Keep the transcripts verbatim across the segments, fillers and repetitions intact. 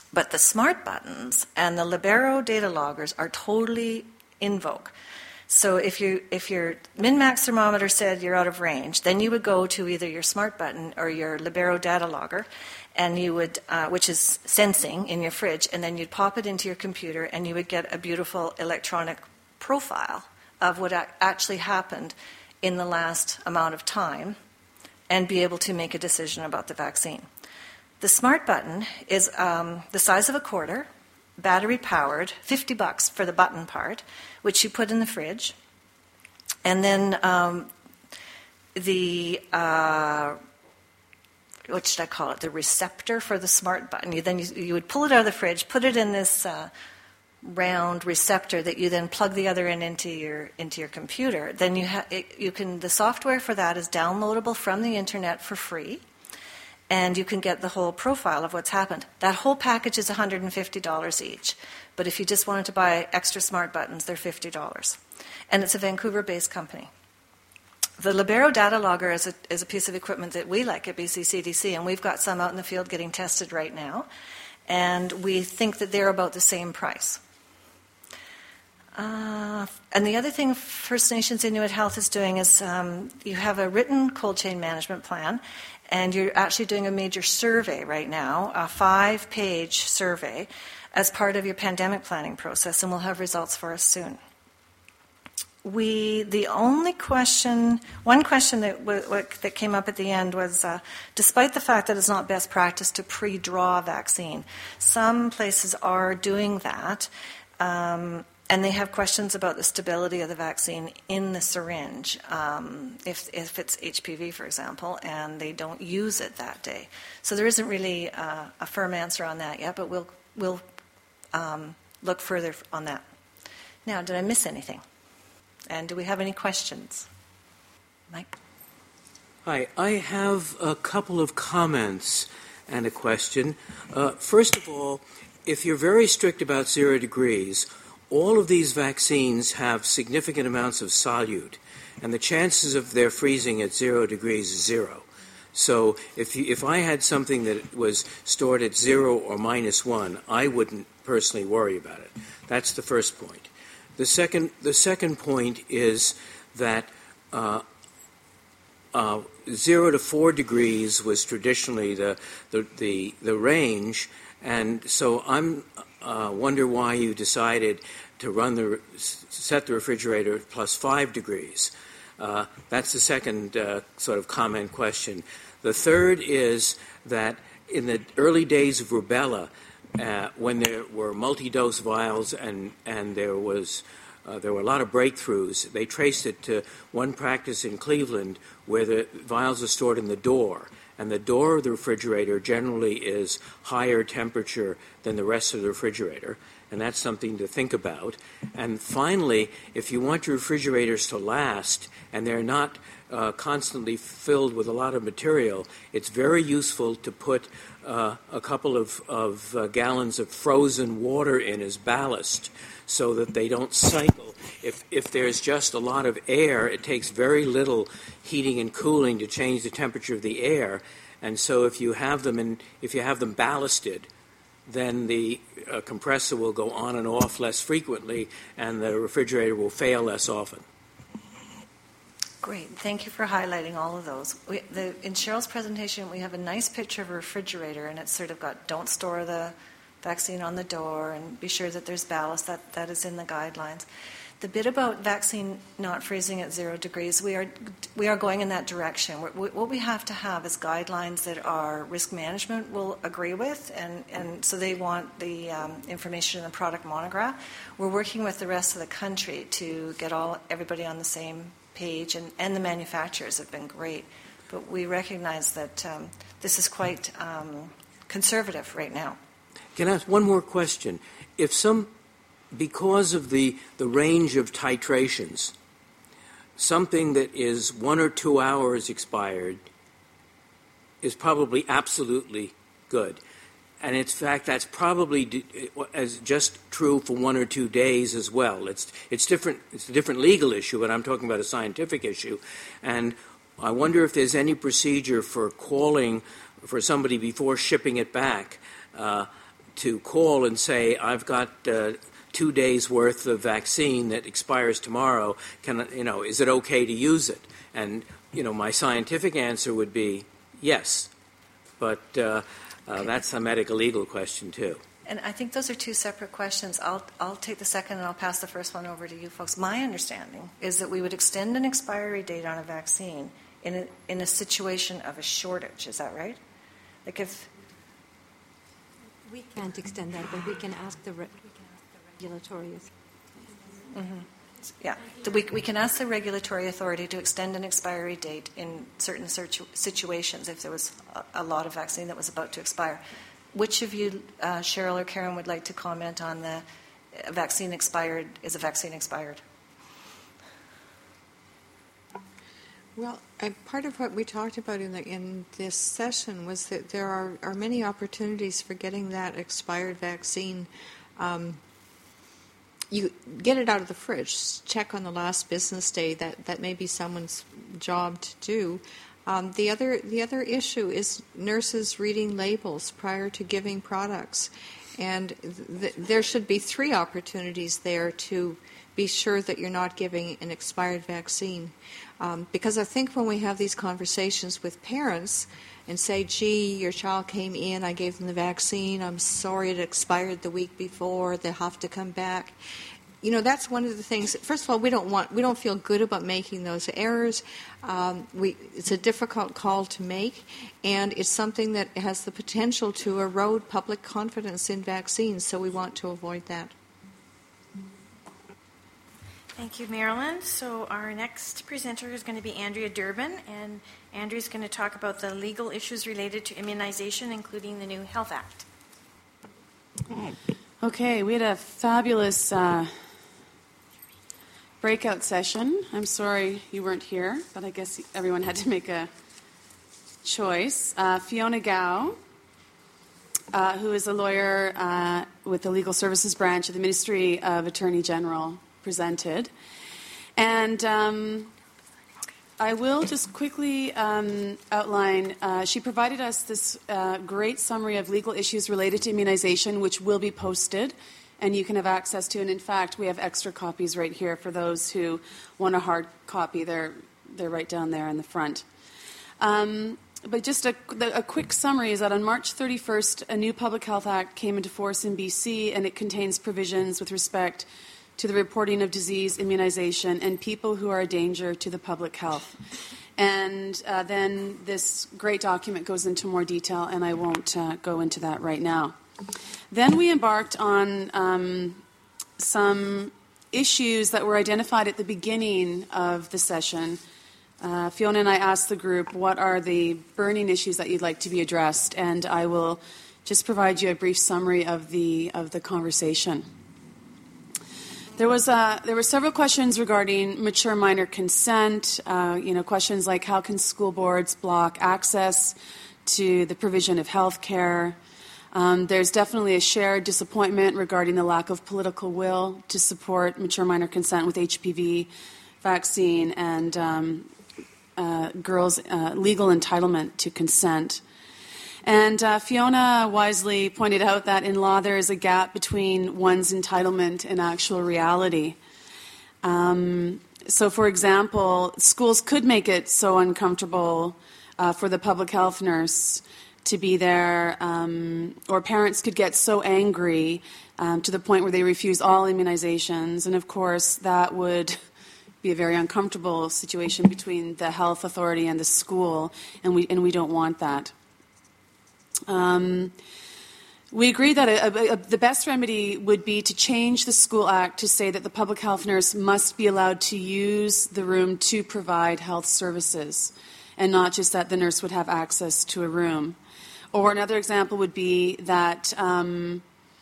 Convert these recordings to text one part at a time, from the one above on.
But the smart buttons and the Libero data loggers are totally in vogue. So if you if your min-max thermometer said you're out of range, then you would go to either your smart button or your Libero data logger, and you would, uh, which is sensing in your fridge, and then you'd pop it into your computer, and you would get a beautiful electronic profile of what actually happened in the last amount of time, and be able to make a decision about the vaccine. The smart button is um, the size of a quarter, battery powered, fifty bucks for the button part, which you put in the fridge. And then um, the, uh, what should I call it, the receptor for the smart button. You then you, you would pull it out of the fridge, put it in this uh, round receptor that you then plug the other end into your into your computer. Then you ha- it, you can the software for that is downloadable from the internet for free. And you can get the whole profile of what's happened. That whole package is one hundred fifty dollars each. But if you just wanted to buy extra smart buttons, they're fifty dollars. And it's a Vancouver-based company. The Libero data logger is a, is a piece of equipment that we like at B C C D C, and we've got some out in the field getting tested right now. And we think that they're about the same price. Uh, and the other thing First Nations Inuit Health is doing is um, you have a written cold chain management plan, and you're actually doing a major survey right now, a five-page survey, as part of your pandemic planning process, and we'll have results for us soon. We, the only question, one question that w- w- that came up at the end was, uh, despite the fact that it's not best practice to pre-draw a vaccine, some places are doing that, um, and they have questions about the stability of the vaccine in the syringe, um, if, if it's H P V, for example, and they don't use it that day. So there isn't really uh, a firm answer on that yet, but we'll, we'll um, look further on that. Now, did I miss anything? And do we have any questions? Mike? Hi, I have a couple of comments and a question. Uh, first of all, if you're very strict about zero degrees, all of these vaccines have significant amounts of solute, and the chances of their freezing at zero degrees is zero. So if you, if I had something that was stored at zero or minus one, I wouldn't personally worry about it. That's the first point. The second, the second point is that uh, uh, zero to four degrees was traditionally the the, the, the range, and so I'm uh, wonder why you decided to run the set the refrigerator plus five degrees. Uh, that's the second uh, sort of comment question. The third is that in the early days of rubella, Uh, when there were multi-dose vials and, and there was uh, there were a lot of breakthroughs, they traced it to one practice in Cleveland where the vials are stored in the door, and the door of the refrigerator generally is higher temperature than the rest of the refrigerator, and that's something to think about. And finally, if you want your refrigerators to last and they're not uh, constantly filled with a lot of material, it's very useful to put uh, a couple of, of uh, gallons of frozen water in as ballast so that they don't cycle. If, if there's just a lot of air, it takes very little heating and cooling to change the temperature of the air. And so if you have them in, if you have them ballasted, then the uh, compressor will go on and off less frequently, and the refrigerator will fail less often. Great. Thank you for highlighting all of those. We, the, in Cheryl's presentation, we have a nice picture of a refrigerator, and it's sort of got don't store the vaccine on the door and be sure that there's ballast. That, that is in the guidelines. The bit about vaccine not freezing at zero degrees, we are we are going in that direction. We, what we have to have is guidelines that our risk management will agree with, and, and so they want the um, information in the product monograph. We're working with the rest of the country to get all everybody on the same page, and, and the manufacturers have been great. But we recognize that um, this is quite um, conservative right now. Can I ask one more question? If some Because of the, the range of titrations, something that is one or two hours expired is probably absolutely good. And in fact, that's probably as just true for one or two days as well. It's, it's, different, it's a different legal issue, but I'm talking about a scientific issue. And I wonder if there's any procedure for calling for somebody before shipping it back uh, to call and say, I've got uh, two days' worth of vaccine that expires tomorrow. Can you know? Is it okay to use it? And you know, my scientific answer would be yes, but uh, uh, that's a medical legal question too. And I think those are two separate questions. I'll I'll take the second and I'll pass the first one over to you folks. My understanding is that we would extend an expiry date on a vaccine in a, in a situation of a shortage. Is that right? Like if we can't extend that, but we can ask the, re- we can ask the regulatory authority. Mm-hmm. Yeah, we, we can ask the regulatory authority to extend an expiry date in certain situations if there was a, a lot of vaccine that was about to expire. Which of you, uh, Cheryl or Karen, would like to comment on the uh, vaccine expired, is a vaccine expired? Well, uh, part of what we talked about in the, in this session was that there are, are many opportunities for getting that expired vaccine. Um, you get it out of the fridge, check on the last business day. That, that may be someone's job to do. Um, the other the other issue is nurses reading labels prior to giving products, and th- there should be three opportunities there to be sure that you're not giving an expired vaccine. Um, because I think when we have these conversations with parents and say, gee, your child came in, I gave them the vaccine, I'm sorry it expired the week before, they have to come back. You know, that's one of the things. First of all, we don't want, we don't feel good about making those errors. Um, we, it's a difficult call to make, and it's something that has the potential to erode public confidence in vaccines, so we want to avoid that. Thank you, Marilyn. So our next presenter is going to be Andrea Durbin, and Andrea's going to talk about the legal issues related to immunization, including the new Health Act. Okay, we had a fabulous uh, breakout session. I'm sorry you weren't here, but I guess everyone had to make a choice. Uh, Fiona Gao, uh, who is a lawyer uh, with the Legal Services Branch of the Ministry of Attorney General, presented. And um, I will just quickly um, outline, uh, she provided us this uh, great summary of legal issues related to immunization, which will be posted and you can have access to. And in fact, we have extra copies right here for those who want a hard copy. They're, they're right down there in the front. Um, but just a, a quick summary is that on March thirty-first, a new Public Health Act came into force in B C, and it contains provisions with respect to the reporting of disease, immunization, and people who are a danger to the public health. And uh, then this great document goes into more detail, and I won't uh, go into that right now. Then we embarked on um, some issues that were identified at the beginning of the session. Uh, Fiona and I asked the group, what are the burning issues that you'd like to be addressed? And I will just provide you a brief summary of the of the conversation. There was uh, there were several questions regarding mature minor consent. Uh, you know, questions like how can school boards block access to the provision of health care? Um, there's definitely a shared disappointment regarding the lack of political will to support mature minor consent with H P V vaccine and um, uh, girls' uh, legal entitlement to consent. And uh, Fiona wisely pointed out that in law there is a gap between one's entitlement and actual reality. Um, so, for example, schools could make it so uncomfortable uh, for the public health nurse to be there, um, or parents could get so angry um, to the point where they refuse all immunizations. And, of course, that would be a very uncomfortable situation between the health authority and the school, and we, and we don't want that. Um, we agree that a, a, a, the best remedy would be to change the School Act to say that the public health nurse must be allowed to use the room to provide health services, and not just that the nurse would have access to a room. Or another example would be that um,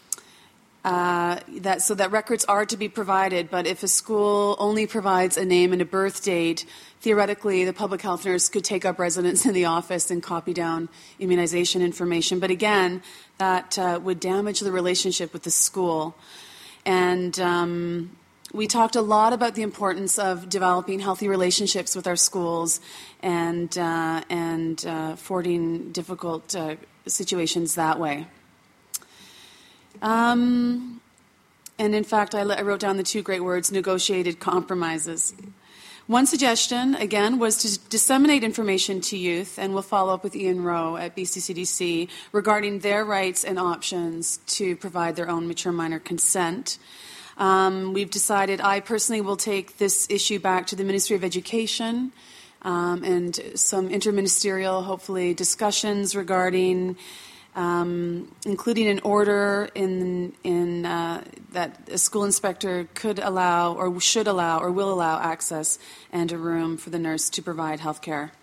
uh, that so that records are to be provided, but if a school only provides a name and a birth date, theoretically, the public health nurse could take up residence in the office and copy down immunization information. But again, that uh, would damage the relationship with the school. And um, we talked a lot about the importance of developing healthy relationships with our schools and, uh, and uh, fording difficult uh, situations that way. Um, and in fact, I, I wrote down the two great words, negotiated compromises. One suggestion, again, was to disseminate information to youth, and we'll follow up with Ian Rowe at B C C D C regarding their rights and options to provide their own mature minor consent. Um, we've decided, I personally will take this issue back to the Ministry of Education um, and some interministerial, hopefully, discussions regarding Um, including an order in in uh, that a school inspector could allow or should allow or will allow access and a room for the nurse to provide health care